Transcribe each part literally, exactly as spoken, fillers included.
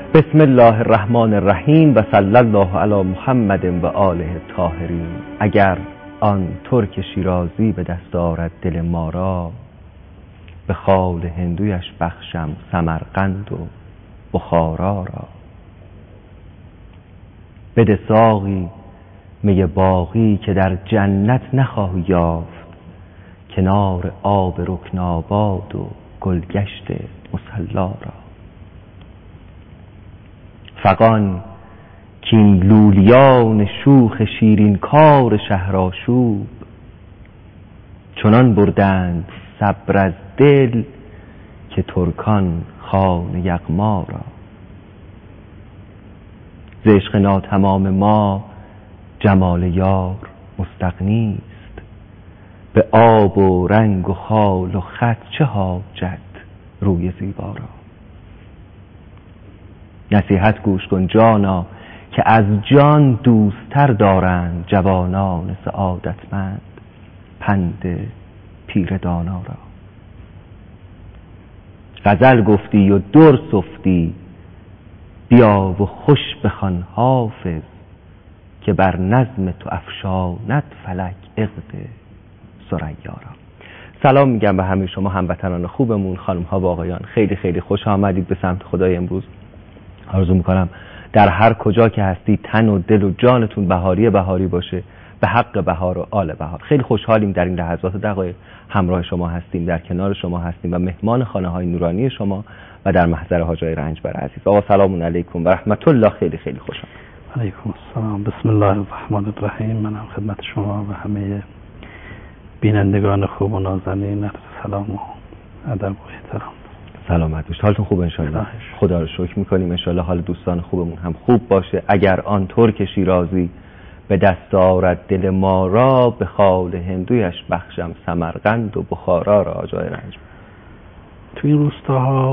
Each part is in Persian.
بسم الله الرحمن الرحیم و صلی الله علی محمد و آله الطاهرین. اگر آن ترک شیرازی به دست آرد دل ما را، به خال هندویش بخشم سمرقند و بخارا را. بده ساقی می باقی که در جنت نخواهی یافت، کنار آب رکن آباد و گلگشت مصلا را. فغان کین لولیان شوخ شیرین کار شهرآشوب، چنان بردند صبر از دل که ترکان خوان یغما را. ز عشق ناتمام ما جمال یار مستغنی است، به آب و رنگ و خال و خط چه حاجت روی زیبا را. نصیحت گوش کن جانا که از جان دوستر دارند جوانان سعادتمند پند پیر دانا را. غزل گفتی و در سفتی، بیا و خوش بخوان حافظ، که بر نظم تو افشاند فلک عقد ثریا را. سلام میگم به همه شما هموطنان خوبمون، خانم ها و آقایان. خیلی خیلی خوش آمدید به سمت خدای امروز. آرزو میکنم در هر کجا که هستی تن و دل و جانتون بهاری بهاری باشه، به حق بهار و آل بهار. خیلی خوشحالیم در این لحظات دقایق همراه شما هستیم، در کنار شما هستیم و مهمان خانه های نورانی شما و در محضر حاجای رنجبر عزیز. آقا سلام علیکم و رحمت الله. خیلی خیلی خوشم. علیکم السلام. بسم الله الرحمن الرحیم. منم خدمت شما و همه بینندگان خوب و نازنین عرض سلام و ادب و احترام. سلامت باشید. حالتون خوبه ان شاءالله؟ خدا رو شکر میکنیم. ان شاءالله حال دوستان خوبمون هم خوب باشه. اگر آن ترک شیرازی به دست آرد دل ما را، به خال هندویش بخشم سمرقند و بخارا را. جای رنج تو این روستاها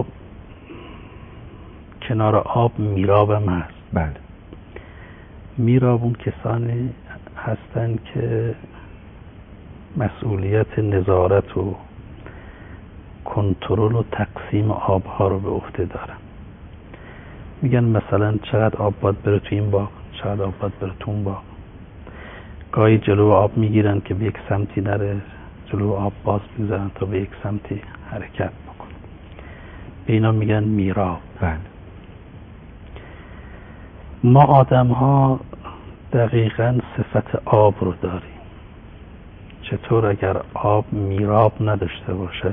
کنار آب میراب هم هست. بله. میراب اون کسانی هستن که مسئولیت نظارت و کنترل و تقسیم آبها رو به عهده دارن. میگن مثلا چقدر آب باید بره تو این باغ، چقدر آب باید بره تو اون باغ. گاهی جلو آب میگیرن که به یک سمتی نره، جلو آب باز میذارن تا به یک سمتی حرکت بکنه. به اینا میگن میراب. بله. ما آدم ها دقیقاً صفت آب رو داریم. چطور؟ اگر آب میراب نداشته باشه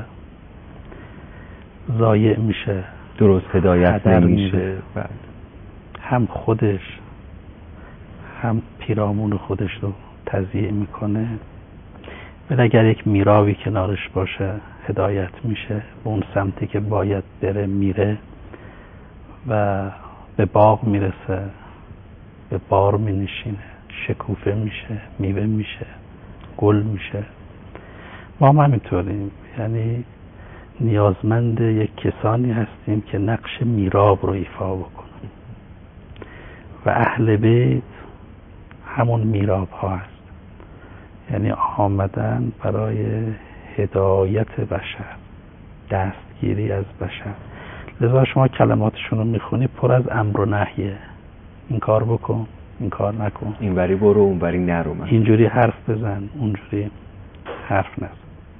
ضایع میشه، درست هدایت نمیشه. بله. هم خودش هم پیرامون خودش رو تضییع میکنه. ولی اگر یک میرابی کنارش باشه هدایت میشه، به اون سمتی که باید بره میره و به باغ میرسه، به بار مینشینه، شکوفه میشه، میوه میشه، گل میشه. ما هم همینطوریم، یعنی نیازمند یک کسانی هستیم که نقش میراب رو ایفا بکنن و اهل بیت همون میراب ها هست. یعنی آمدن برای هدایت بشر، دستگیری از بشر. لذا شما کلماتشون رو میخونی پر از امر و نهیه. این کار بکن، این کار نکن، این وری برو، اون وری نرو، اینجوری حرف بزن، اونجوری حرف نزن.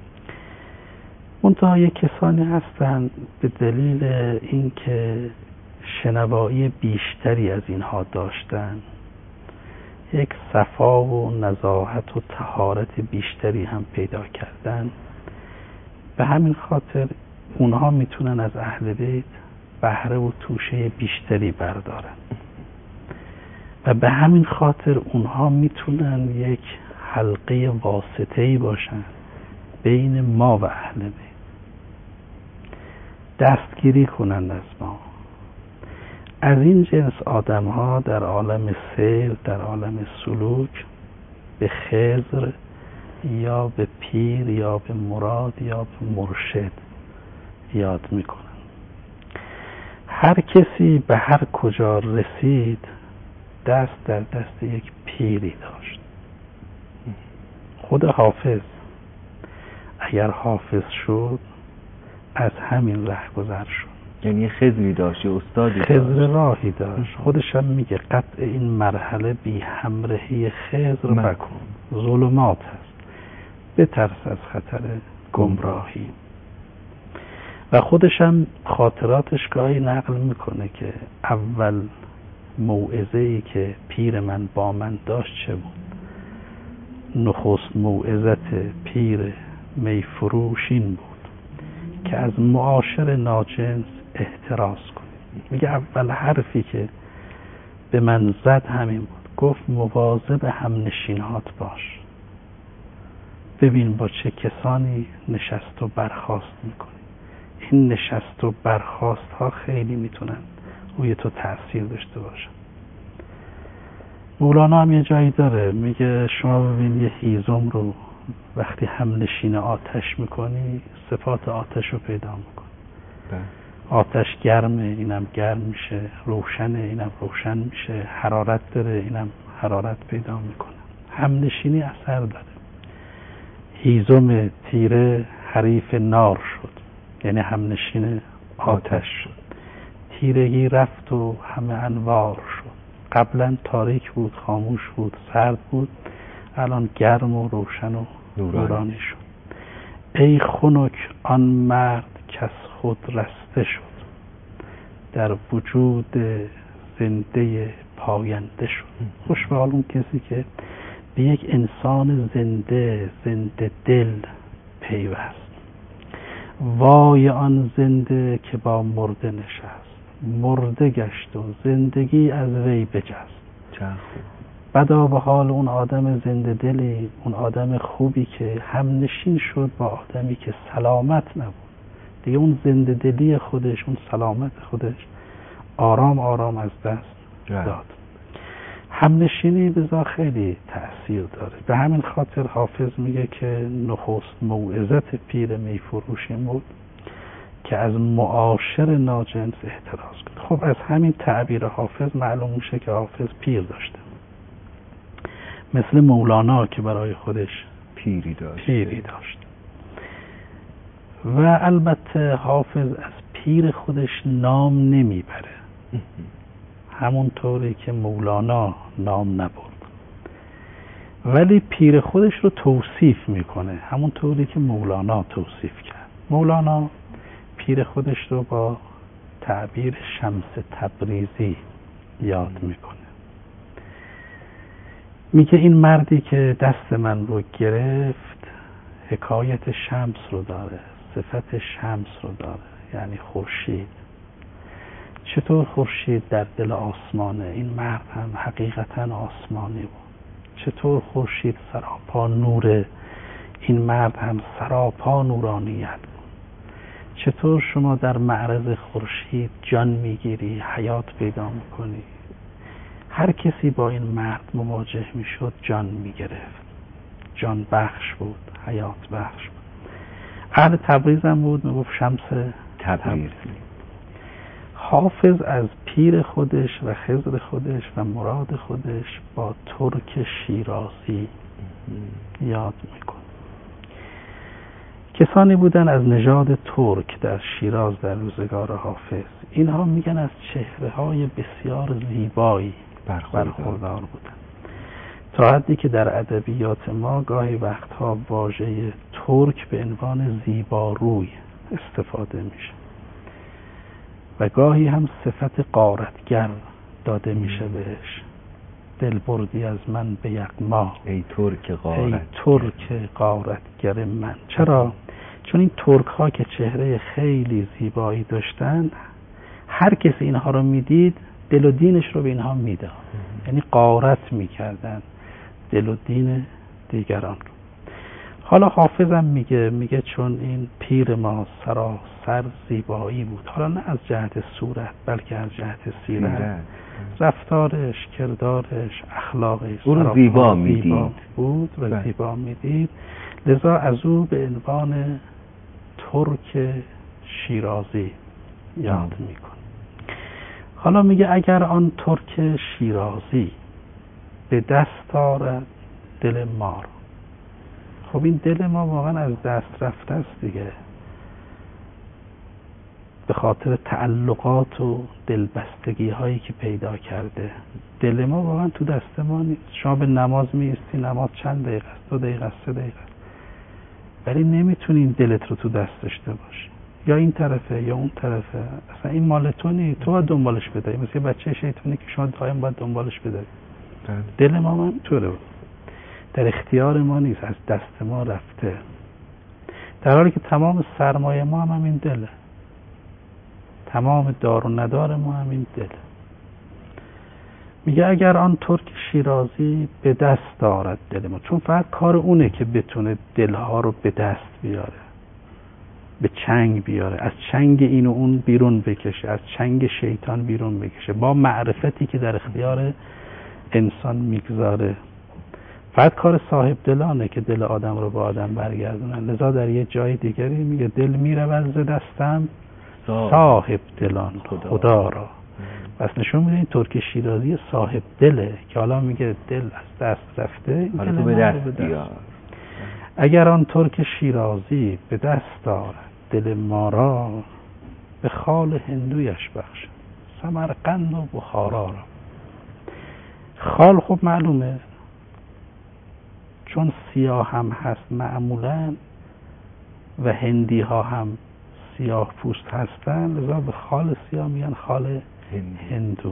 منتها یک کسانی هستن به دلیل اینکه شنوایی بیشتری از اینها داشتن، یک صفا و نزاهت و طهارت بیشتری هم پیدا کردن. به همین خاطر اونها میتونن از اهل بیت بهره و توشه بیشتری بردارن و به همین خاطر اونها میتونن یک حلقه واسطه‌ای باشن بین ما و اهل بیت، دستگیری کنند از ما. از این جنس آدم ها در عالم سیر، در عالم سلوک به خضر یا به پیر یا به مراد یا به مرشد یاد میکنن. هر کسی به هر کجا رسید دست در دست یک پیری داشت. خود حافظ اگر حافظ شد از همین ره گذر شد. یعنی یه خضری داشت، یه استادی داشت، خضر راهی داشت. خودش هم میگه قطع این مرحله بی همراهی خضر بکن، ظلمات هست، بترس از خطر گمراهی. و خودش هم خاطراتش گاهی نقل میکنه که اول موعظه‌ای که پیر من با من داشت چه بود؟ نخست موعظت پیر میفروش این بود که از معاشر ناجنس احتراز کنید. میگه اول حرفی که به من زد همین بود، گفت مواظب همنشینات باش، ببین با چه کسانی نشست و برخاست میکنی. این نشست و برخاست ها خیلی میتونن روی تو تأثیر داشته باشن. مولانا هم یه جایی داره میگه شما ببین یه هیزم رو وقتی هم نشین آتش میکنی صفات آتش رو پیدا میکنی. آتش گرمه اینم گرم میشه، روشنه اینم روشن میشه، حرارت داره اینم حرارت پیدا میکنه. هم نشینی اثر داره. هیزم تیره حریف نار شد، یعنی هم نشین آتش شد. تیرگی رفت و همه انوار شد. قبلا تاریک بود، خاموش بود، سرد بود، الان گرم و روشن و نورانی شد. ای خنک آن مرد کس خود رسته شد، در وجود زنده پاینده شد. خوش به حال اون کسی که به یک انسان زنده زنده دل پیوست. وای آن زنده که با مرده نشست، مرده گشت و زندگی از وی بجست. بدا به حال اون آدم زنده دلی، اون آدم خوبی که هم نشین شد با آدمی که سلامت نبود دیگه. اون زنده دلی خودش، اون سلامت خودش آرام آرام از دست داد. هم نشینی بذار خیلی تأثیر داره. به همین خاطر حافظ میگه که نخست موعظت پیر میفروش این بود که از معاشر ناجنس احتراز کنه. خب از همین تعبیر حافظ معلوم میشه که حافظ پیر داشته، مثل مولانا که برای خودش پیری داشت. پیری داشت. و البته حافظ از پیر خودش نام نمیبره، همون طوری که مولانا نام نبرد، ولی پیر خودش رو توصیف میکنه همون طوری که مولانا توصیف کرد. مولانا پیر خودش رو با تعبیر شمس تبریزی یاد میکنه. میگه این مردی که دست من رو گرفت حکایت شمس رو داره، صفت شمس رو داره، یعنی خورشید. چطور خورشید در دل آسمانه، این مرد هم حقیقتا آسمانی بود. چطور خورشید سراپا نوره، این مرد هم سراپا نورانیت بود. چطور شما در معرض خورشید جان میگیری، حیات پیدا میکنی. هر کسی با این مرد مواجه میشد جان میگرفت، جان بخش بود، حیات بخش بود. اهل تبریز هم بود، میگفت شمس تبریز. حافظ از پیر خودش و خضر خودش و مراد خودش با ترک شیرازی یاد میکن. کسانی بودن از نژاد ترک در شیراز در روزگار حافظ. اینها میگن از چهره‌های بسیار زیبایی برخوردار بودن، تا حدی که در ادبیات ما گاهی وقتها واژه ترک به عنوان زیباروی استفاده میشه و گاهی هم صفت غارتگر داده میشه بهش. دل بردی از من به یغما، ای ترک غارت، ای ترک غارتگر من. چرا؟ چون این ترک ها که چهره خیلی زیبایی داشتن، هر کسی اینها رو میدید دل و دینش رو به اینها میداد، یعنی غارت میکردن دل و دین دیگران رو. حالا حافظم میگه میگه چون این پیر ما سراسر زیبایی بود، حالا نه از جهت صورت بلکه از جهت سیرت، رفتارش، کردارش، اخلاقش او رو زیبا میدید بود و بله. زیبا میدید، لذا از او به عنوان ترک شیرازی یاد میکن. حالا میگه اگر آن ترک شیرازی به دست آرد دل ما رو. خب این دل ما واقعا از دست رفته است دیگه. به خاطر تعلقات و دلبستگی هایی که پیدا کرده. دل ما واقعا تو دست ما نیست. شما به نماز میستی، نماز چند دقیقه است؟ دو دقیقه است، سه دقیقه است، ولی نمیتونی این دلت رو تو دست داشته باشی. یا این طرفه یا اون طرفه، اصلا این مال تو نیست، تو باید دنبالش بداری. مثل بچه شیطانی که شما دائم باید دنبالش بداری. دل ما من طوره، در اختیار ما نیست، از دست ما رفته، در حالی که تمام سرمایه ما هم همین دله، تمام دار و ندار ما همین دله. میگه اگر آن ترک شیرازی به دست دارد دل ما، چون فقط کار اونه که بتونه دلها رو به دست بیاره، به چنگ بیاره، از چنگ این و اون بیرون بکشه، از چنگ شیطان بیرون بکشه، با معرفتی که در اختیار انسان میگذاره. فقط کار صاحب دلانه که دل آدم رو به آدم برگردونن. لذا در یه جای دیگری میگه دل میرود ز دستم صاحب دلان خدا را. پس نشون میده این ترک شیرازی صاحب دله که حالا میگه دل از دست رفته، دل ما به دست بیار. اگر آن ترک شیرازی به دست دارد دل ما را، به خال هندویش بخش سمرقند و بخارا را. خال خب معلومه، چون سیاه هم هست معمولا و هندی ها هم سیاه پوست هستن، لذا به خال سیاه میگن خال هندو.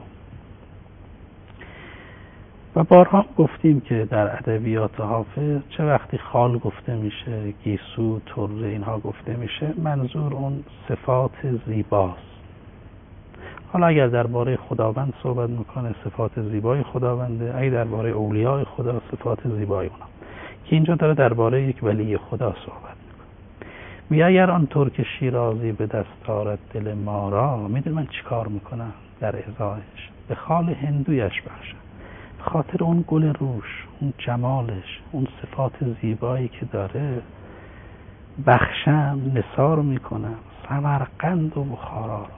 و بارها گفتیم که در ادبیات حافظ چه وقتی خال گفته میشه، گیسو، طره، اینها گفته میشه، منظور اون صفات زیباست. حالا اگر درباره خداوند صحبت میکنه صفات زیبای خداونده، اگر درباره اولیاء خدا صفات زیبای اونا، که اینجا داره درباره یک ولی خدا صحبت میکنه. میگه اگر آن ترک شیرازی به دست آرد دل ما را، میدونی من چیکار میکنم در ازایش؟ به خال هندویش بخشم، به خاطر اون گل روش، اون جمالش، اون صفات زیبایی که داره، بخشم، نثار میکنم سمرقند و بخارا را.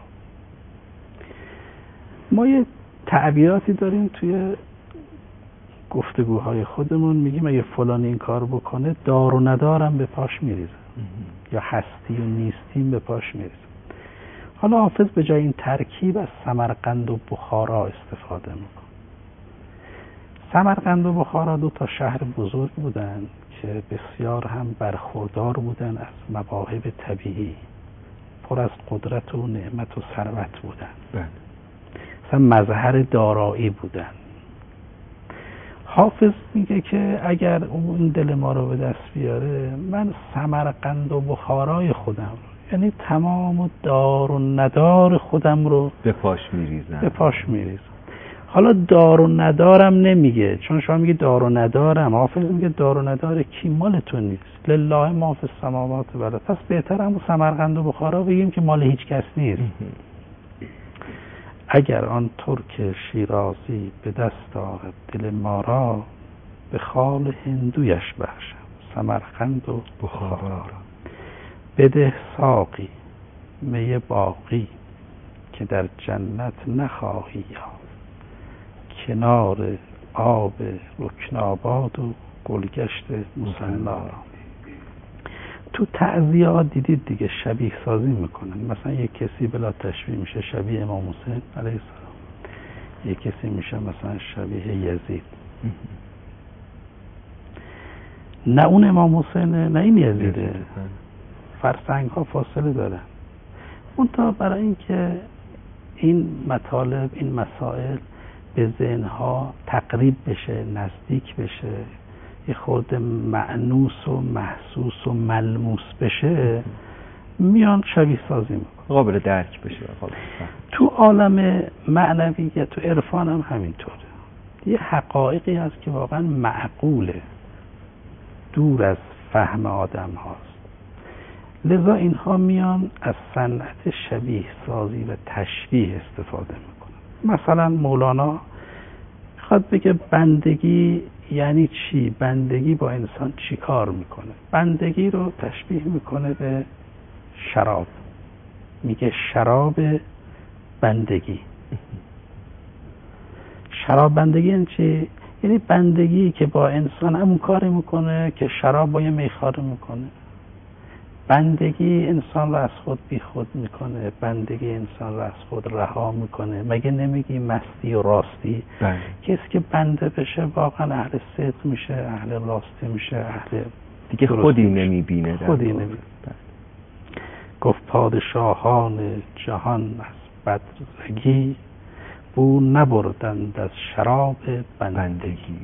ما یه تعبیراتی داریم توی گفتگوهای خودمون، میگیم اگه فلان این کار بکنه دار و ندارم به پاش میریزه، یا هستی و نیستیم به پاش میریزه. حالا حافظ به جای این ترکیب از سمرقند و بخارا استفاده میکنه. سمرقند و بخارا دو تا شهر بزرگ بودن که بسیار هم برخوردار بودن از مواهب طبیعی، پر از قدرت و نعمت و ثروت بودن، مثلا مظهر دارایی بودن. حافظ میگه که اگر اون دل ما رو به دست بیاره، من سمرقند و بخارای خودم رو، یعنی تمام دار و ندار خودم رو به پاش میریزم به پاش میریزم. حالا دار و ندارم نمیگه، چون شما میگه دار و ندارم، حافظ میگه دار و ندار کی؟ مال تو نیست. لله ما فی السماوات و الارض. پس بهتر هم سمرقند و بخارا بگیم که مال هیچ کس نیست. اگر آن ترک شیرازی به دست آرد دل ما را، به خال هندویش بخشم سمرقند و بخارا را. بده ساقی می باقی که در جنت نخواهی یافت، کنار آب رکناباد و گلگشت مصلا را. تو تعزیه‌ها دیدید دیگه شبیه سازی میکنن، مثلا یک کسی بلا تشبیه میشه شبیه امام حسین علیه السلام، یک کسی میشه مثلا شبیه یزید. نه اون امام حسینه نه این یزیده، فرسنگ ها فاصله دارن. اون تا برای اینکه این مطالب، این مسائل به ذهنها تقریب بشه، نزدیک بشه، یه خورده مأنوس و محسوس و ملموس بشه، میان شبیه سازی میکنه، قابل درک بشه. تو عالم معنویت تو عرفان هم همینطوره. یه حقایقی هست که واقعا معقوله، دور از فهم آدم هاست، لذا اینها میان از صنعت شبیه سازی و تشبیه استفاده میکنن. مثلا مولانا میخواد بگه بندگی یعنی چی، بندگی با انسان چی کار میکنه. بندگی رو تشبیه میکنه به شراب، میگه شراب بندگی. شراب بندگی یعنی چی؟ یعنی بندگی که با انسان همون کاری میکنه که شراب با یه میخواره میکنه. بندگی انسان رو از خود بی خود میکنه، بندگی انسان رو از خود رها میکنه. مگه نمیگی مستی و راستی؟ بله. کسی که بنده بشه واقعا اهل صدق میشه، اهل راستی میشه، اهل دیگه خودی نمیبینه. خودی نمیبینه. گفت پادشاهان جهان از بدرگی بو نبردند از شراب بندگی.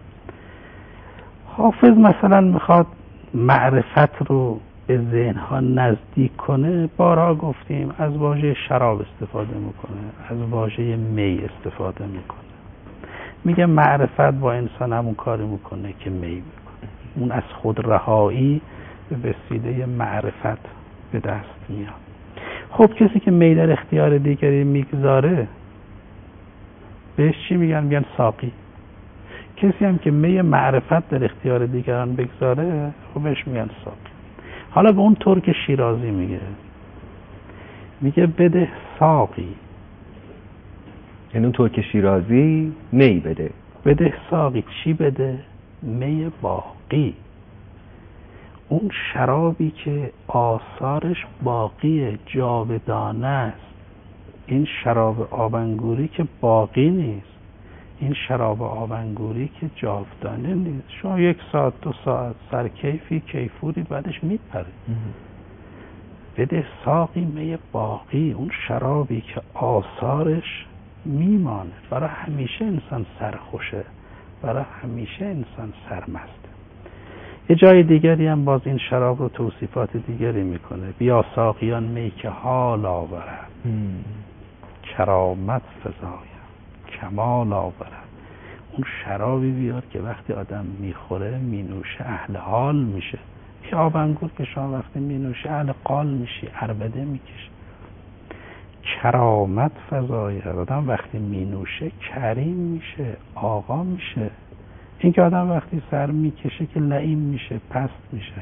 حافظ مثلا میخواد معرفت رو به ذهنها نزدیک کنه. بارها گفتیم از واژه شراب استفاده میکنه، از واژه می استفاده میکنه. میگه معرفت با انسان همون کاری میکنه که می میکنه. اون از خود رهایی به وسیله معرفت به دست میاد. خب کسی که می در اختیار دیگری میگذاره بهش چی میگن؟ میگن ساقی. کسی هم که می معرفت در اختیار دیگران بگذاره خب بهش میگن ساقی. حالا به اون ترک شیرازی میگه میگه بده ساقی، یعنی اون ترک شیرازی می بده. بده ساقی چی بده؟ می باقی، اون شرابی که آثارش باقی جاودانه است. این شراب آبنگوری که باقی نیست، این شراب آبنگوری که جاودانه نیست. شما یک ساعت دو ساعت سرکیفی کیفوری بعدش میپره. بده ساقی می باقی، اون شرابی که آثارش میمانه. برای همیشه انسان سرخوشه، برای همیشه انسان سرمسته. یه جای دیگری هم باز این شراب رو توصیفات دیگری میکنه. بیا ساقیان می که حال آورد، کرامت فزاید کمال آورد. اون شرابی بیار که وقتی آدم میخوره مینوشه اهل حال میشه. یه آبنگور که شما وقتی مینوشه اهل قال میشی، عربده میکشه. کرامت فزاید، آدم وقتی مینوشه کریم میشه، آقا میشه. این که آدم وقتی سر میکشه که لئیم میشه، پست میشه.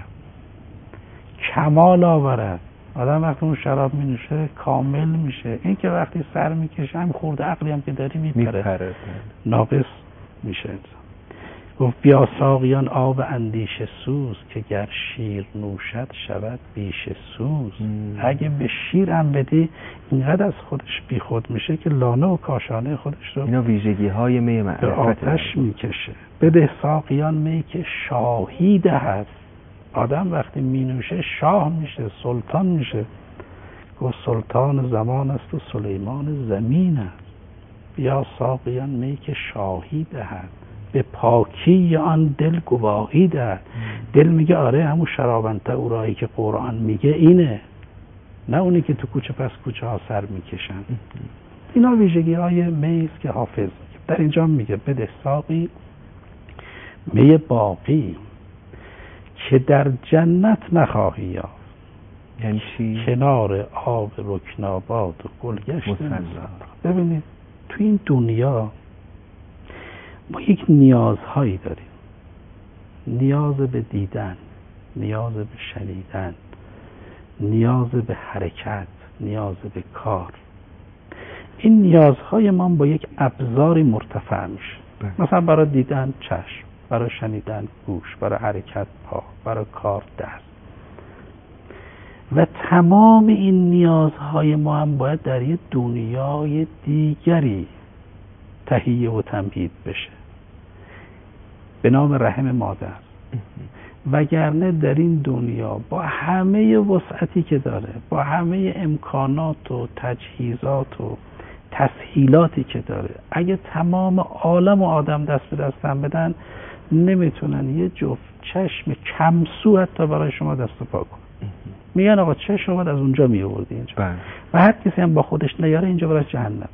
کمال آورد، آدم وقتی اون شراب مینوشه کامل میشه. این که وقتی سر میکشه هم خورده عقلی هم که داری میپره، ناقص میشه. گفت بیا ساقیان آب اندیشه سوز، که گر شیر نوشد شود بیش سوز. اگه به شیر هم بدی اینقدر از خودش بی خود میشه که لانه و کاشانه خودش رو اینا ویژگی های می معرفت به آتش میکشه. بده ساقیان می که شاهی دهد، آدم وقتی مینوشه شاه میشه، سلطان میشه. گفت سلطان زمان است و سلیمان زمین است. بیا ساقیان می که شاهی دهد، به پاکی آن دل گواهی دهد. دل میگه آره همون شرابنته اورایی که قرآن میگه اینه، نه اونی که تو کوچه پس کوچه ها سر میکشن. اینا ویژگی های می است که حافظ میگه. در اینجا میگه بده ساقی می باقی، که در جنت نخواهی یافت. یعنی چی؟ کنار آب رکناباد و گلگشت مصلا. ببینید تو این دنیا ما یک نیازهایی داریم. نیاز به دیدن، نیاز به شنیدن، نیاز به حرکت، نیاز به کار. این نیازهای ما با یک ابزاری مرتفع میشه. مثلا برای دیدن چشم، برای شنیدن گوش، برای حرکت پا، برای کار دست. و تمام این نیازهای ما هم باید در یک دنیای دیگری تهیه و تمهید بشه به نام رحم مادر. وگرنه در این دنیا با همه وسعتی که داره، با همه امکانات و تجهیزات و تسهیلاتی که داره، اگه تمام عالم و آدم دست به دستم بدن نمیتونن یه جفت چشم کمسو حتی برای شما دست و پا کن. میگن آقا چشم باید از اونجا می آوردی اینجا. بله. و هر کسی هم با خودش نیاره اینجا برای جهنم.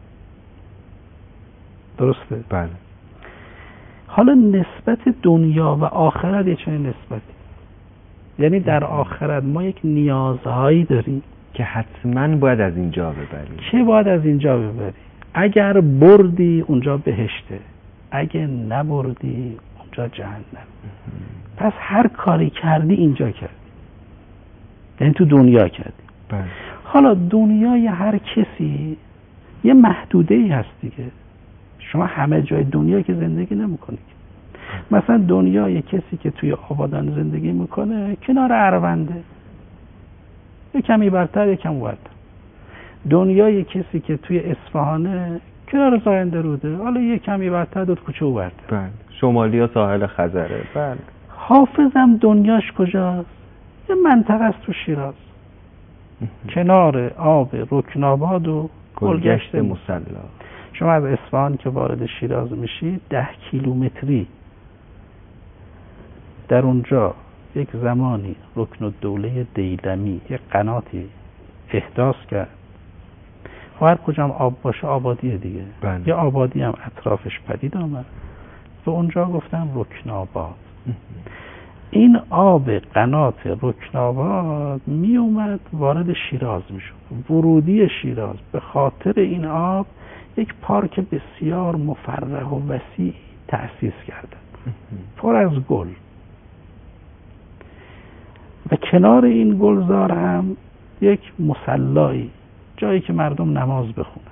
درسته؟ بله. حالا نسبت دنیا و آخرت یه چنین نسبتی، یعنی در آخرت ما یک نیازهایی داریم که حتما باید از اینجا ببری. چه باید از اینجا ببری؟ اگر بردی اونجا بهشته، اگه نبردی اونجا جهنم. پس هر کاری کردی اینجا کردی، یعنی تو دنیا کردی. بله. حالا دنیای هر کسی یه محدوده ای هست دیگه. شما همه جای دنیا که زندگی نمی‌کنی. مثلا دنیای کسی که توی آبادان زندگی میکنه کنار اروند، یک کمی برتر یک کم برتر. دنیای کسی که توی اصفهانه کنار زاینده روده، حالا یک کمی برتر دو کوچه برتر. بله. شمالی ها ساحل خزره. بله. حافظم دنیاش کجاست؟ یه منطقه است تو شیراز. کنار آب رکناباد و گلگشت مصلا. شما از اصفهان که وارد شیراز میشید ده کیلومتری در اونجا یک زمانی رکن الدوله دیلمی یک قناتی احداث کرد. هر کجام آب باشه آبادیه دیگه. بله. یه آبادی هم اطرافش پدید آمد و اونجا گفتن رکناباد. این آب قنات رکناباد می اومد وارد شیراز می شد. ورودی شیراز به خاطر این آب یک پارک بسیار مفرح و وسیع تأسیس کردند، پر از گل، و کنار این گلزار هم یک مصلایی، جایی که مردم نماز بخونن.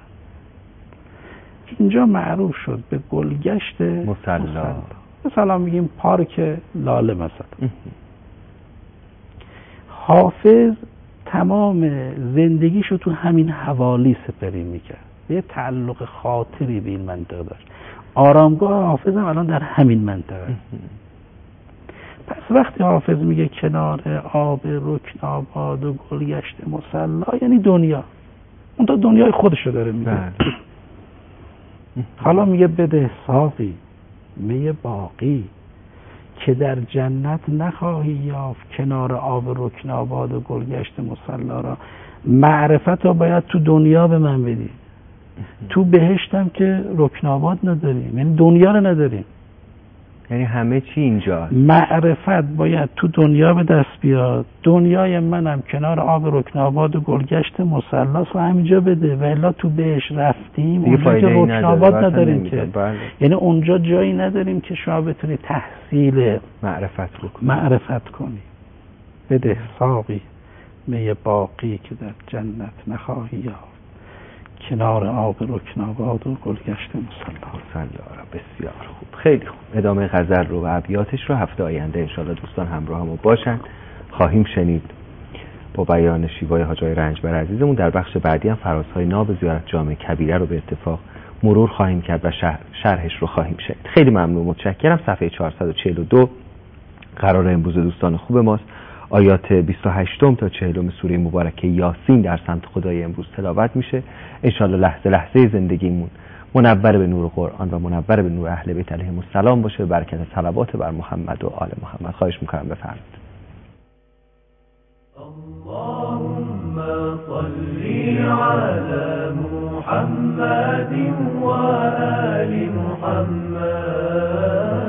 اینجا معروف شد به گلگشت مصلا. مثلا میگیم پارک لاله. مثلا حافظ تمام زندگیشو تو همین حوالی سپری میکرد، یه تعلق خاطری به این منطقه داشت. آرامگاه حافظ هم الان در همین منطقه. پس وقتی حافظ میگه کنار آب رکناباد و گلگشت مصلا، یعنی دنیا، اون تا دنیای خودشو داره میگه. حالا میگه بده ساقی می باقی که در جنت نخواهی یافت کنار آب رکناباد و گلگشت مصلا را. معرفت رو باید تو دنیا به من بدی. تو بهشتم که رکناباد نداریم، یعنی دنیا رو نداریم، یعنی همه چی اینجا. معرفت باید تو دنیا به دست بیاد. دنیای منم کنار آب رکناباد و گلگشت مصلا و همینجا بده، و الا تو بهش رفتیم اونجا که رکناباد نداریم که. بله. یعنی اونجا جایی نداریم که شما بتونی تحصیل معرفت بکنی. معرفت کنی. بده ساقی می باقی که در جنت نخواهی یافت کنار آب رکناباد و گلگشت مصلا. بسیار خوب، خیلی خوب. ادامه غزل رو و ابیاتش رو هفته آینده انشاءالله دوستان همراه ما باشن خواهیم شنید با بیان شیوای حاج آقای رنجبر عزیزمون. در بخش بعدی هم فرازهای ناب زیارت جامع کبیره رو به اتفاق مرور خواهیم کرد و شرح شرحش رو خواهیم شنید. خیلی ممنون، متشکرم. صفحه چهارصد و چهل و دو قرار امروز دوستان خوب ماست آیات بیست و هشت تا چهل سوره مبارکه یاسین در سمت خدای امروز تلاوت میشه. انشاءالله لحظه لحظه زندگیمون منور به نور قرآن و منور به نور اهل بیت علیهم السلام باشه. به برکت صلوات بر محمد و آل محمد. خواهش میکنم بفرمایید. اللهم صل على محمد و آل محمد.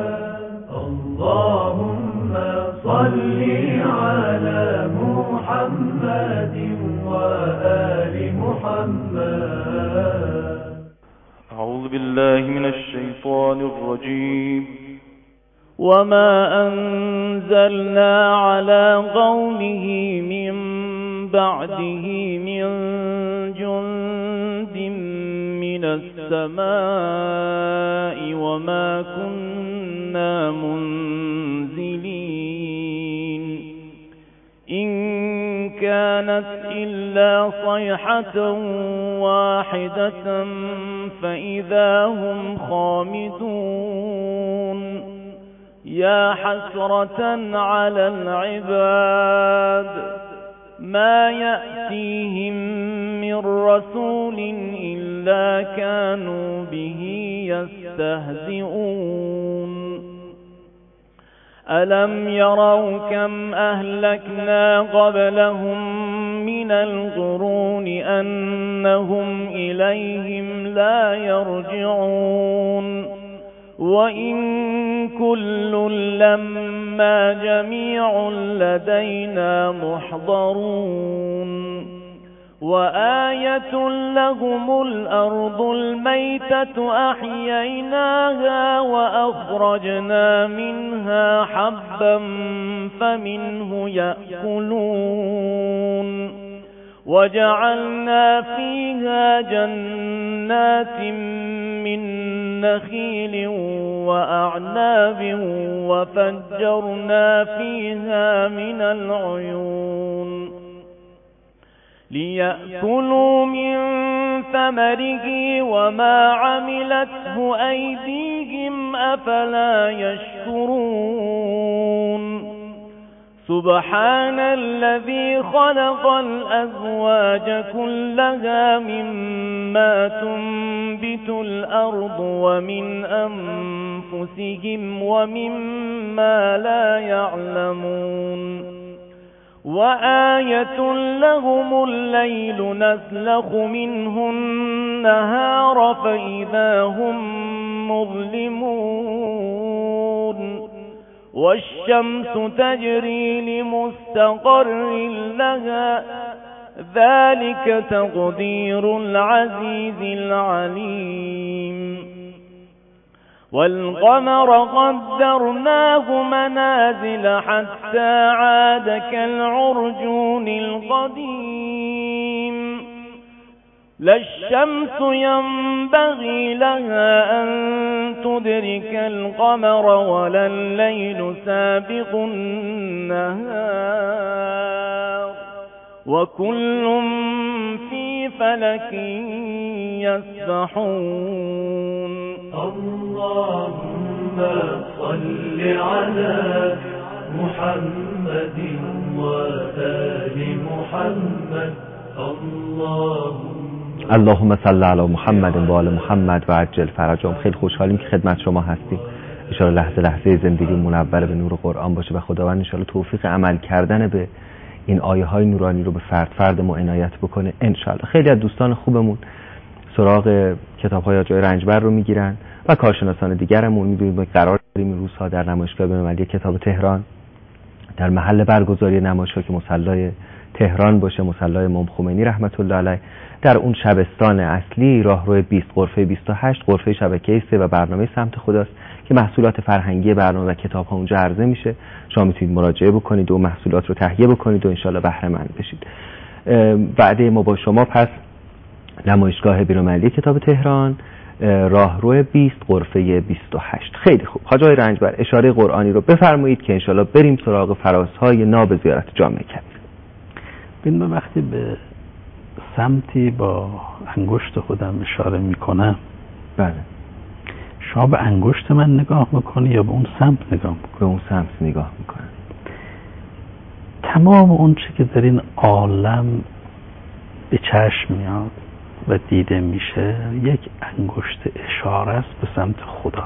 اللهم صل على محمد و آل محمد. أعوذ بالله من الشيطان الرجيم. وما أنزلنا على قومه من بعده من جند من السماء وما كنا منزلين إن كانت إلا صيحة واحدة فإذا هم خامدون. يا حسرة على العباد ما يأتيهم من رسول إلا كانوا به يستهزئون. ألم يروا كم أهلكنا قبلهم من القرون أنهم إليهم لا يرجعون. وإن كل لما جميع لدينا محضرون. وآية لهم الأرض الميتة أحييناها وأخرجنا منها حبا فمنه يأكلون. وجعلنا فيها جنات من نخيل وأعناب وفجرنا فيها من العيون. ليأكلوا من ثمره وما عملته أيديهم أفلا يشكرون سبحان الذي خلق الأزواج كلها مما تنبت الأرض ومن أنفسهم ومما لا يعلمون وآية لهم الليل نسلخ منه النهار فإذا هم مظلمون والشمس تجري لمستقر لها ذلك تقدير العزيز العليم والقمر قدرناه منازل حتى عاد كالعرجون القديم لا الشمس ينبغي لها أن تدرك القمر ولا الليل سابق النهار وكل في فلك يسبحون اللهم صل على محمد وآل محمد اللهم اللهم صل علی محمد و آل محمد و عجل فرجهم. خیلی خوشحالیم که خدمت شما هستیم. ان شاء الله لحظه لحظه زندگی منور به نور قرآن باشه و خداوند ان شاء الله توفیق عمل کردن به این آیه های نورانی رو به فرد فرد ما عنایت بکنه ان شاء الله. خیلی از دوستان خوبمون سراغ کتاب های آجای رنجبر رو میگیرن و کارشناسان دیگرمون. میدونید ما قرار داریم این روزها در نمایشگاه بین‌المللی کتاب تهران در محل برگزاری نمایشگاه که مصلی تهران باشه، مصلی امام خمینی رحمت الله علیه، در اون شبستان اصلی راهرو بیست غرفه بیست و هشت غرفه شبکه سه و برنامه سمت خداست که محصولات فرهنگی برنامه و کتاب ها اونجا عرضه میشه. شما میتونید مراجعه بکنید و محصولات رو تهیه بکنید و انشالله بهره مند بشید. وعده ما با شما پس نمایشگاه بین‌المللی کتاب تهران راهرو بیست غرفه بیست و هشت. خیلی خوب. حاج آقای رنجبر اشاره قرآنی رو بفرمایید که انشالله بریم سراغ فرازهای ناب زیارت جامع کبیر. ببین من وقتی به سمتی با انگشت خودم اشاره میکنم، بله، شما به انگشت من نگاه میکنی یا به اون سمت نگاه میکنی؟ به اون سمت نگاه میکنم. تمام اون چی که در این عالم به چشم میاد و دیده میشه یک انگشت اشاره است به سمت خدا.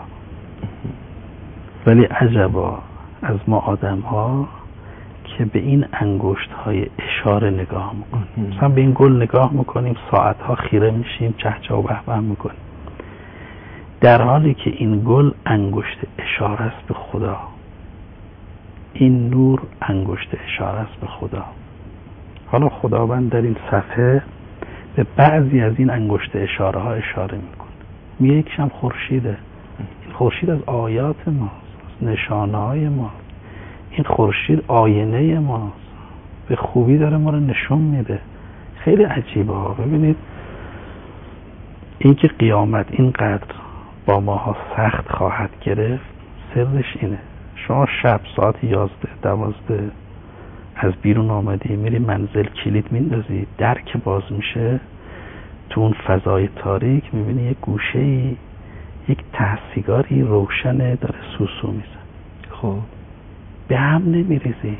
ولی عجبا از ما آدم ها که به این انگشت های اشاره نگاه میکنیم. مثلا به این گل نگاه میکنیم ساعت ها خیره میشیم چهچه و بهبه میکنیم، در حالی که این گل انگشت اشاره است به خدا، این نور انگشت اشاره است به خدا. حالا خداوند در این صفحه به بعضی از این انگشت اشاره ها اشاره میکنه. میگه یکیش هم خورشیده. این خورشید از آیات ماست، از نشانه های ماست. این خورشید آینه ماست، به خوبی داره ما رو نشون میده. خیلی عجیبه ها. ببینید این که قیامت اینقدر با ماها سخت خواهد گرفت سرش اینه. شما شب ساعت یازده دوازده از بیرون آمدی میری منزل کلید میندازی، در که باز میشه تو اون فضای تاریک میبینی یک گوشه‌ای یک ته سیگاری روشنه داره سوسو میزن. خب به هم نمیریزی،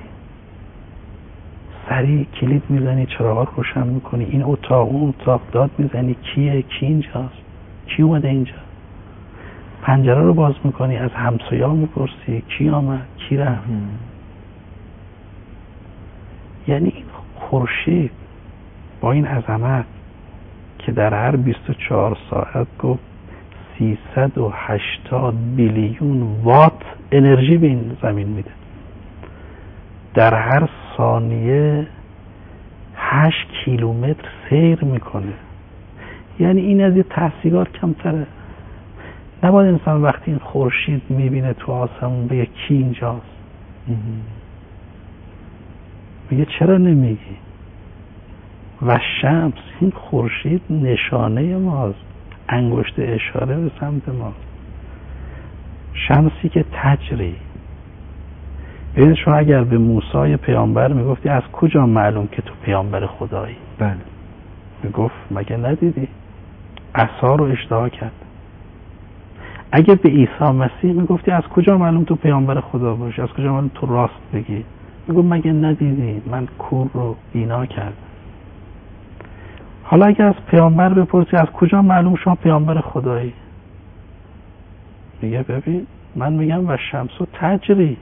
سریع کلید میزنی، چراغ روشن میکنی، این اتاق اون اتاق داد میزنی کیه، کی اینجاست، کی اومده اینجا، پنجره رو باز میکنی از همسایه ها میپرسی کی آمد کی رفت. یعنی این خورشید با این عظمت که در هر بیست و چهار ساعت گفت سیصد و هشتاد بیلیون وات انرژی به این زمین میده، در هر ثانیه هشت کیلومتر سیر میکنه. یعنی این از یه تحصیلات کمتره. نباید انسان وقتی این خورشید میبینه تو آسمون بگه کی اینجاست. میگه چرا نمیگی؟ و شمس، این خورشید نشانه ماست، انگشت اشاره به سمت ماست. شمسی که تجری. ببین شما اگر به موسی پیامبر میگفتی از کجا معلوم که تو پیامبر خدایی؟ بله. میگفت مگه ندیدی عصا رو اشتها کرد. اگه به عیسی مسیح میگفتی از کجا معلوم تو پیامبر خدا باشی، از کجا معلوم تو راست بگی، میگفت مگه ندیدی من کور رو بینا کردم. حالا اگه از پیامبر بپرسی از کجا معلوم شما پیامبر خدایی، میگه ببین من میگم و شمس و تجری،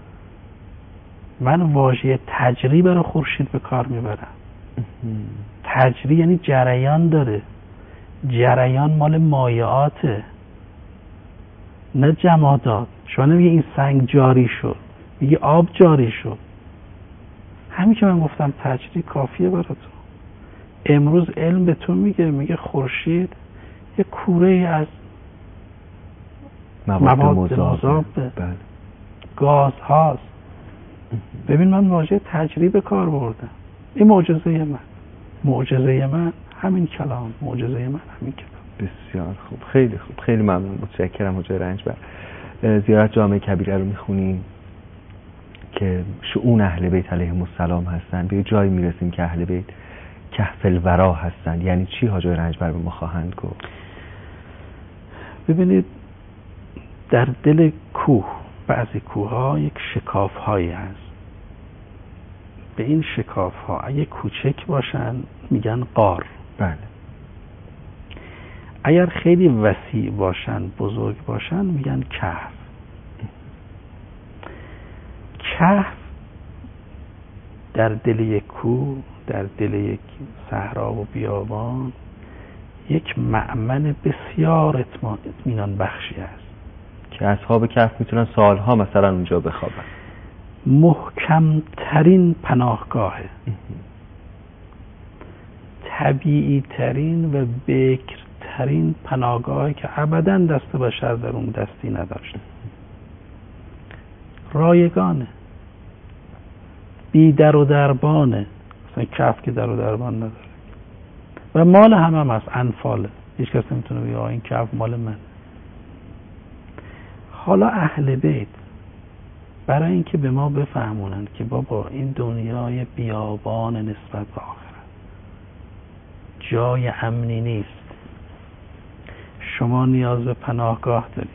من واژه تجری برای خورشید به کار میبرم. تجری یعنی جریان داره، جریان مال مایعاته نه جمادات. شما نمیگه این سنگ جاری شد، میگه آب جاری شد. همین که من گفتم تجری کافیه برای تو. امروز علم به تو میگه میگه خورشید یه کوره ای از مواد مذاب گاز هاست. ببین من واژه تجربه کار بردم. این معجزه من، معجزه من همین کلام، معجزه من همین کلام. بسیار خوب، خیلی خوب، خیلی ممنون، متشکرم حاجی رنجبر. زیارت جامع کبیره رو میخونیم که شؤون اهل بیت علیهم السلام هستن. به جایی میرسیم که اهل بیت کهف الورا هستن. یعنی چی حاجی رنجبر به ما خواهند گفت؟ ببینید در دل کوه، بعضی کوه ها یک شکاف هایی هست. به این شکاف ها اگه کوچک باشن میگن غار. بله. اگر خیلی وسیع باشن، بزرگ باشن میگن کهف. کهف در دل یک کوه، در دل یک صحرا و بیابان یک مأمن بسیار اطمینان بخشی است که اصحاب کهف میتونن سالها مثلا اونجا بخوابن. محکم ترین پناهگاهه، طبیعی ترین و بکر ترین پناهگاهی که ابدا دست بشر در اون دستی نداشته. رایگانه، بی در و دربانه. مثلا کهف که در و دربان نداره و مال همه هم هست، انفاله. هیچ کس نمیتونه بگه این کهف مال من. حالا اهل بیت برای اینکه به ما بفهمونن که بابا این دنیای بیابان نسبت به آخرت جای امنی نیست، شما نیاز به پناهگاه دارید،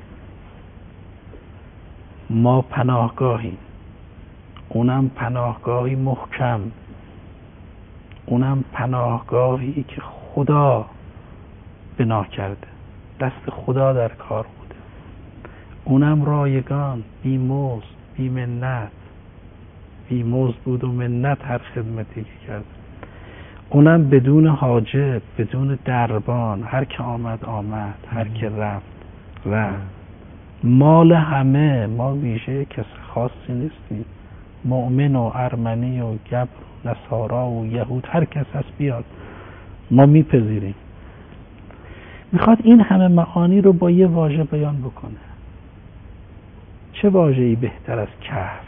ما پناهگاهیم، اونم پناهگاهی محکم، اونم پناهگاهی که خدا بنا کرده، دست خدا در کار بوده، اونم رایگان، بی مزد، بی منت، بی مزد بود و منت هر خدمتی که کرد، اونم بدون حاجب، بدون دربان، هر که آمد آمد، هر که رفت رفت. مال همه، ما ویژه کس خاصی نیستیم، مؤمن و ارمنی و گبر و نصارا و یهود، هر کس هست بیاد ما میپذیریم. میخواد این همه معانی رو با یه واژه بیان بکنه. چه واژه‌ای بهتر از کهف؟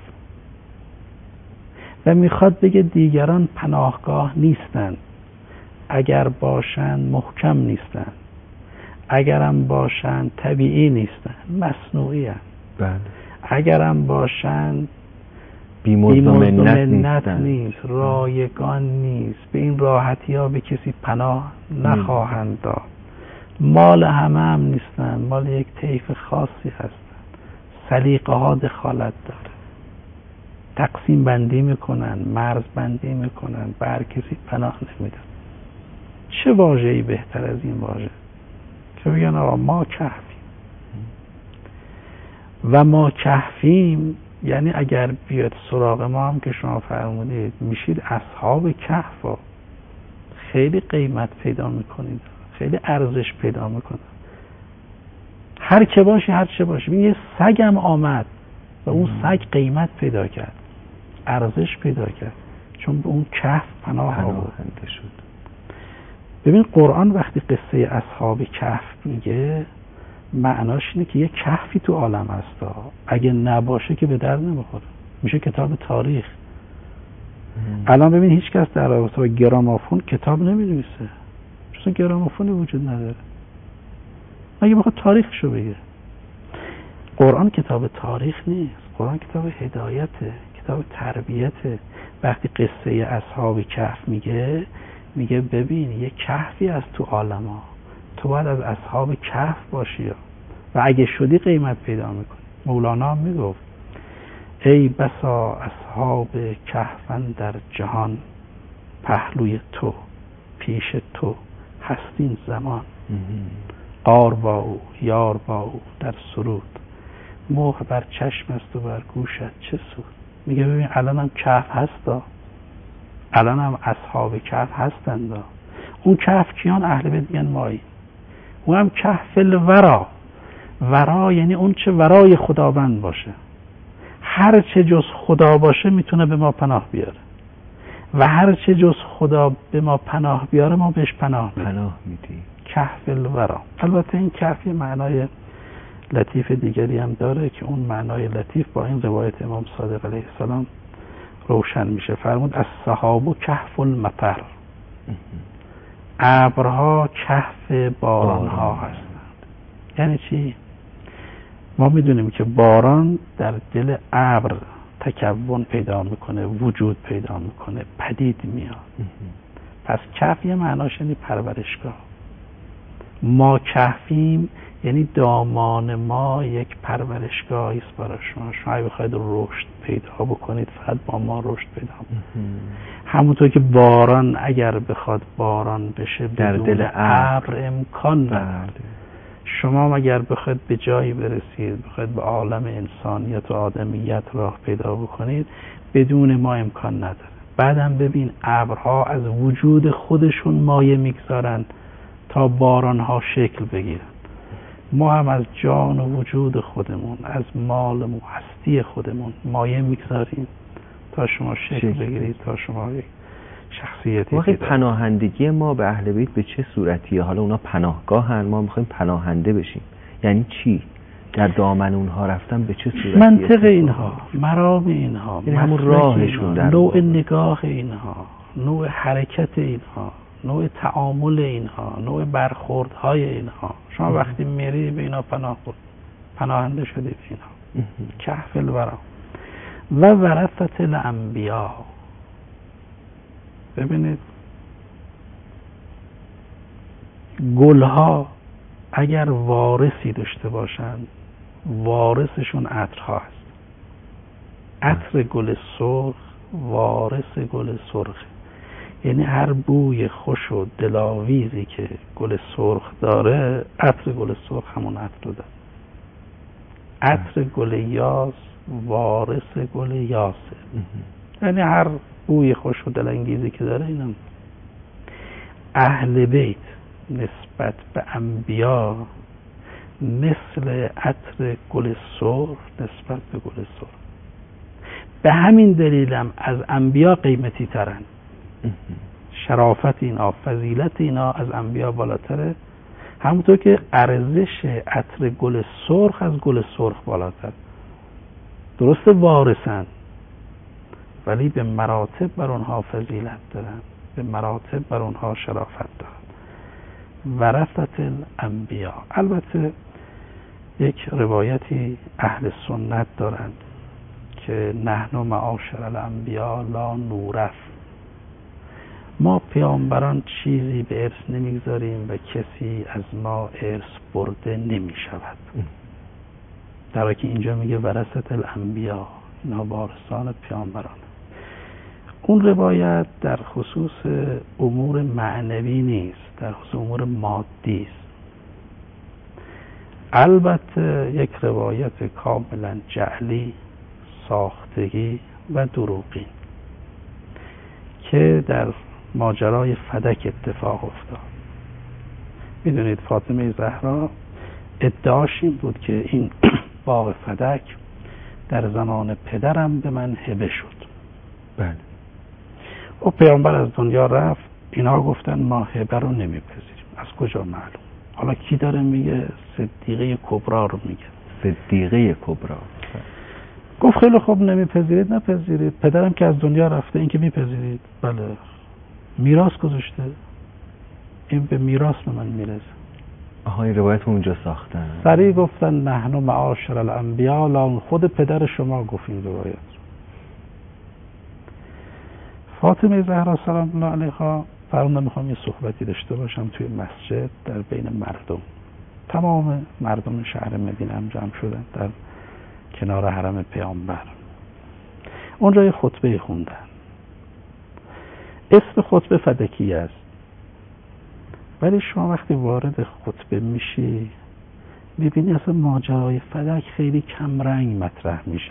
و میخواد بگه دیگران پناهگاه نیستن، اگر باشن محکم نیستن، اگرم باشن طبیعی نیستن، مصنوعی هستن. بله. اگرم باشن بی مزد و منت نیست، رایگان نیست، به این راحتی ها به کسی پناه نخواهند داد. مال همه هم نیستن، مال یک طیف خاصی هستن. سلیقه ها دخالت داره، تقسیم بندی میکنن، مرز بندی میکنن، بر کسی پناه نمیدن. چه واژه‌ای بهتر از این واژه که بگن آقا ما کهفیم؟ و ما کهفیم یعنی اگر بیاد سراغ ما هم که شما فرمودید میشید اصحاب کهف ها. خیلی قیمت پیدا میکنید، خیلی ارزش پیدا میکنید. هر که باشی، هر چه باشی. یه سگم آمد و اون سگ قیمت پیدا کرد، ارزش پیدا کرد، چون به اون کهف پناه آورده شد. ببین قرآن وقتی قصه اصحاب کهف میگه معناش اینه که یه کهفی تو عالم هست، اگه نباشه که به درد نمیخوره، میشه کتاب تاریخ. الان ببین هیچ کس در رابطه با گرامافون کتاب نمی‌نویسه، چون گرامافونی وجود نداره، مگه بخواد تاریخشو بگه. قرآن کتاب تاریخ نیست، قرآن کتاب هدایته، کتاب تربیته. وقتی قصه اصحاب کهف میگه میگه ببین یه کهفی از تو عالم ها، تو باید از اصحاب کهف باشی و اگه شدی قیمت پیدا میکنی. مولانا میگفت ای بسا اصحاب کهفن در جهان، پهلوی تو پیش تو هستین زمان. قار با او یار با او در سرود، مهر بر چشم است و بر گوشت چه سود. میگه ببین الان هم کهف هستا، الان هم اصحاب کهف هستند. اون کهف کیان؟ اهل بیت میگن مایی. اون هم کهف الورا، ورا یعنی اون چه ورای خداوند باشه، هر چه جز خدا باشه میتونه به ما پناه بیاره و هر چه جز خدا به ما پناه بیاره ما بهش پناه میدیم. پناه میدیم. کهف الورا. البته این کهف یه معنای لطیف دیگری هم داره که اون معنای لطیف با این روایت امام صادق علیه السلام روشن میشه. فرمود السحاب و کهف المطر، ابرها کهف بارانها هستند. یعنی چی؟ ما میدونیم که باران در دل ابر تکون پیدا میکنه، وجود پیدا میکنه، پدید میاد. پس کهف یه معناش یعنی پرورشگاه. ما کهفیم یعنی دامان ما یک پرورشگاهی است برای شما. شما اگه بخواید رشد پیدا بکنید فقط با ما رشد پیدا بکنید. همونطور که باران اگر بخواد باران بشه در دل ابر امکان نداره. بله. شما اگر بخواید به جایی برسید، بخواید به عالم انسانیت و آدمیت راه پیدا بکنید، بدون ما امکان نداره. بعدم ببین ابرها از وجود خودشون مایه میگذارن تا بارانها شکل بگیرن. ما هم از جان و وجود خودمون، از مال و هستی خودمون مایه میگذاریم تا شما شکل, شکل بگیرید، تا شما یک شخصیتی. واقعی پناهندگی ما به اهل بیت به چه صورتیه؟ حالا اونا پناهگاهن، ما میخوایم پناهنده بشیم. یعنی چی؟ در دامن اونها رفتن به چه صورتیه؟ منطق اینها، مرام اینها، یعنی همون راهشون، در نوع نگاه اینها، نوع حرکت اینها، نوع تعامل اینها، نوع برخوردهای اینها. شما وقتی میری به اینا پناه برد، پناهنده شدی به اینا. کهف الورا و ورثة الانبیا. ببینید گلها اگر وارثی داشته باشند، وارثشون عطرها هست. عطر گل سرخ وارث گل سرخ، یعنی هر بوی خوش و دلاویزی که گل سرخ داره، عطر گل سرخ همون عطر رو داره. عطر گل یاس وارث گل یاسه، یعنی هر بوی خوش و دلانگیزی که داره اینم. اهل بیت نسبت به انبیا مثل عطر گل سرخ نسبت به گل سرخ. به همین دلیلم از انبیا قیمتی ترن. شرافت اینا، فضیلت اینا از انبیا بالاتره، همونطور که ارزش عطر گل سرخ از گل سرخ بالاتر. درست وارثن ولی به مراتب بر اونها فضیلت دارن، به مراتب بر اونها شرافت دارن. ورثة الانبیا. البته یک روایتی اهل سنت دارند که نحن معاشر الانبیا لا نورث، ما پیامبران چیزی به ارث نمیگذاریم و کسی از ما ارث برده نمی شود. در حالی که اینجا میگه ورثة الانبیا، اینا وارثان پیامبران. اون روایت در خصوص امور معنوی نیست، در خصوص امور مادی است. البته یک روایت کاملا جعلی، ساختگی و دروغین که در ماجرای فدک اتفاق افتاد. میدونید فاطمه زهرا ادعاش این بود که این باغ فدک در زمان پدرم به من هبه شد. بله. و پیامبر از دنیا رفت، اینا گفتن ما هبه رو نمیپذیریم. از کجا معلوم؟ حالا کی داره میگه؟ صدیقه کبرا رو میگه. صدیقه کبرا. گفت خیلی خوب نمیپذیرید نپذیرید، پدرم که از دنیا رفته، این که میپذیرید. بله. میراث گذاشته، این به میراث به من میرسه. آها، این روایت اونجا ساختن. سریع گفتن نحن معاشر الانبیا لا، خود پدر شما گفت این روایت. فاطمه زهرا سلام الله علیها فرمودن میخوام یه صحبتی داشته باشم توی مسجد در بین مردم. تمام مردم شهر مدینه هم جمع شدن در کنار حرم پیامبر. اونجا یه خطبه خوندن. اسم خطبه فدکی است، ولی شما وقتی وارد خطبه میشی میبینی اصلا ماجرای فدک خیلی کم رنگ مطرح میشه.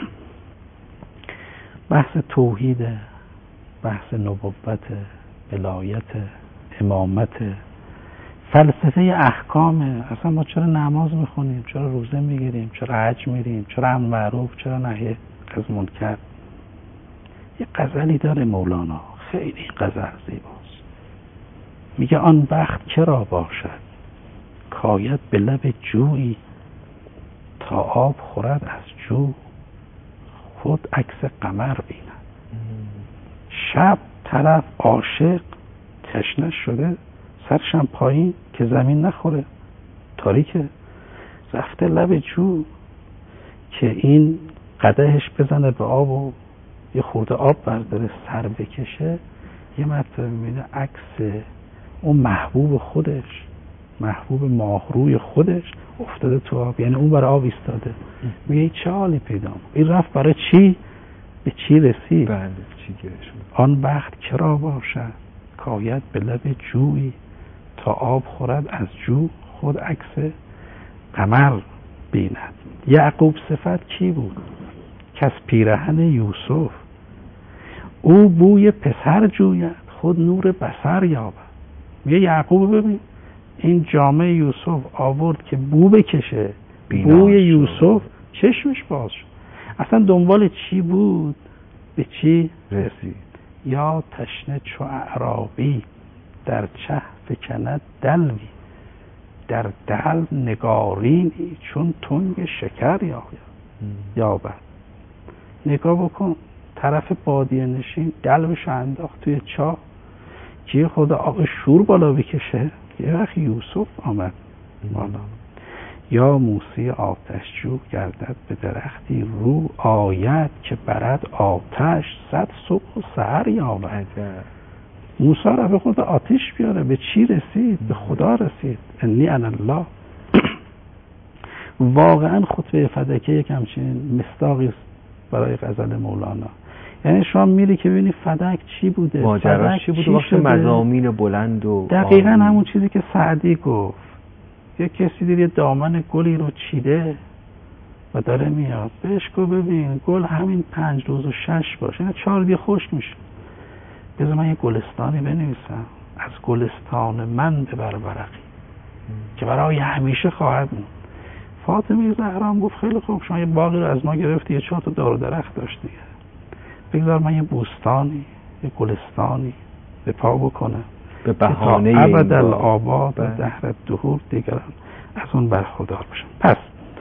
بحث توحیده، بحث نبوت، ولایت، امامت، فلسفه احکامه. اصلا ما چرا نماز میخونیم، چرا روزه میگیریم، چرا حج میریم، چرا امر معروف، چرا نهی از منکر. یه غزلی داره مولانا، خیلی غزل زیباست. میگه آن وقت کرا باشد کاید به لب جویی، تا آب خورد از جو خود عکس قمر بیند. شب طرف عاشق تشنه شده، سرشم پایین که زمین نخوره، تاریکه، رفته لب جو که این قدهش بزنه به آب و یه خورده آب برداره سر بکشه. یه مرتبه میبینه عکس اون محبوب خودش، محبوب ماهروی خودش افتاده تو آب، یعنی اون برای آب ایستاده. میگه چه حالی پیدا، این رفت برای چی، به چی رسید؟ بله چی گرشون. آن وقت کرا باشد کاید به لب جویی، تا آب خورد از جو خود عکس قمر بیند. یعقوب صفت کی بود؟ که از پیرهن یوسف او بوی پسر جوید، خود نور بصر یابد. میگه یعقوب ببین این جامعه یوسف آورد که بو بکشه، بوی یوسف چشمش باز شد. اصلا دنبال چی بود به چی رسید؟ یا تشنه چو اعرابی در چه فکند دلوی، در دلو نگارینی چون تنگ شکر یابد. نگاه بکن طرف بادیه نشین دلوش انداخت توی چاه که خدا آب شور بالا بکشه. یه وقت یوسف آمد بالا. یا موسی آتشجو گردد به درختی رو، آید که برد آتش صد صبح و سحر یابد. موسی را به خود آتش بیاره، به چی رسید؟ به خدا رسید. انی انا الله. واقعا خطبه فدکه یک همچین مصداقی است برای غزل مولانا. یعنی شما میری که ببینی فدک چی بوده، ماجراش چی بوده، وقت مضامین بلند و دقیقاً آمین. همون چیزی که سعدی گفت. یه کسی دید یه دامن گلی رو چیده و داره میاد، بهش گفت ببین گل همین پنج روز و شش باشه، یعنی چهار دیگه خشک میشه. بذار من یه گلستانی بنویسم، از گلستان من ببر ورقی که برای همیشه خواهد بود. فاطمه زهرا گفت خیلی خوب، شما یه باغی رو از ما گرفتی، یه چهار تا دار و درخت داشتی، بگذار من یه بوستانی، یه گلستانی به پا بکنم به بهانه ابدالآباد و دهر الدهور دیگران از اون برخوردار بشن. پس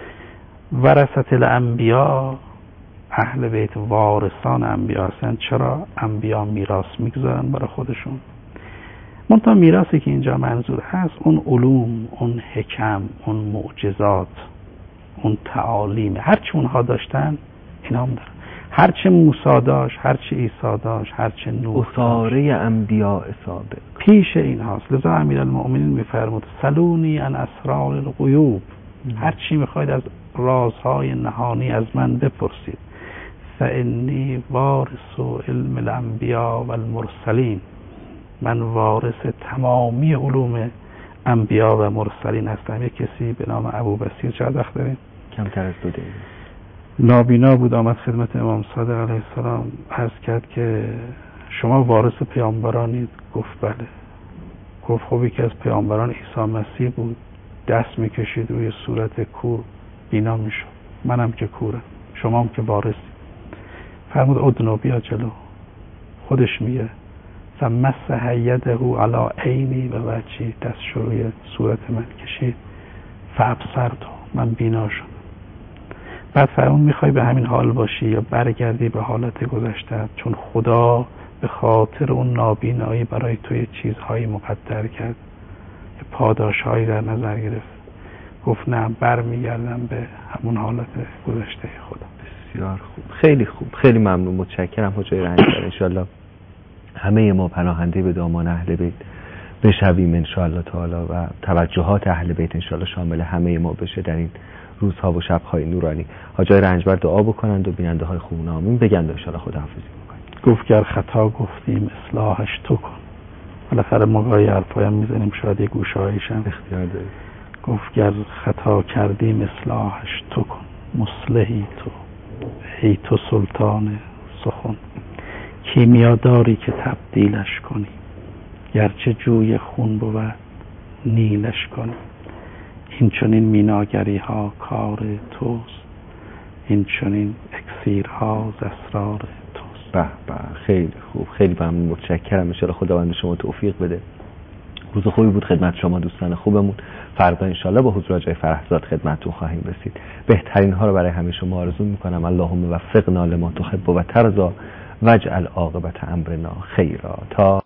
ورثه الانبیا، اهل بیت وارثان انبیا هستن. چرا؟ انبیا میراث میگذارن برای خودشون. منتها میراثی که اینجا منظور هست اون علوم، اون حکم، اون معجزات، اون تعالیم، هرچی اونها داشتن اینا هم دارن. هرچه موسی داشت، هرچه عیسی داشت، هرچه نوح اصاره انبیاء سابق پیش این هاست. لذا امیرالمؤمنین میفرمود سلونی عن اسرار الغیوب، هرچی میخواید از رازهای نهانی از من بپرسید. فانی وارث علم الانبیاء والمرسلین، من وارث تمامی علوم انبیا و مرسلین هستم. یک کسی به نام ابوبصیر، چند وقت داریم؟ کمتر از دو دقیقه. نابینا بود، آمد خدمت امام صادق علیه السلام، عرض کرد که شما وارث پیامبرانید؟ گفت بله. گفت خب یکی از پیامبران عیسی مسیح بود، دست میکشید روی صورت کور بینا میشد، منم که کورم، شما هم که وارثی. فرمود ادنو بیا جلو. خودش میگه فمسح یده علی عینی و وجهی، دست روی صورت من کشید، فابصرت، من بینا شدم. بعد فرمود میخوای به همین حال باشی یا برگردی به حالت گذشته؟ چون خدا به خاطر اون نابینایی برای توی چیزهایی مقدر کرد، پاداشهایی در نظر گرفت. گفت نه، برمیگردم به همون حالت گذشته خدا. بسیار خوب، خیلی خوب، خیلی ممنون، متشکرم حجای رنجبر. انشالله همه ما پناهنده به دامان اهل بیت بشویم انشاءالله تعالی و توجهات اهل بیت انشاءالله شامل همه ما بشه در این روزها و شب‌های نورانی. حاجی رنجبر دعا بکنند و بیننده های خوب آمین بگند و انشاءالله خداحافظی بکنید. گفت گر خطا گفتیم اصلاحش تو کن. بالاخره ما گاهی حرفایی هم میزنیم شاید یه گوشهایش هم اختیار دارید. گفت گر خطا کردیم اصلاحش تو کن، مصلحی تو ای تو سلطان سخن. کیمیا داری که تبدیلش کنی، گرچه جوی خون بود نیلش کنی. این چنین میناگری ها کار توست، این چنین اکسیرها ز اسرار توست. به به خیلی خوب، خیلی ممنون، متشکرم. ان شاءالله خداوند شما توفیق بده. روز خوبی بود خدمت شما دوستان خوبمون. فردا ان شاءالله با حضور آقای فرحزاد خدمتتون خواهیم رسید. بهترین ها رو برای همه شما آرزو میکنم. اللهم وفقنا لما تحب و ترضا واجعل عاقبت امرنا خیرا. تا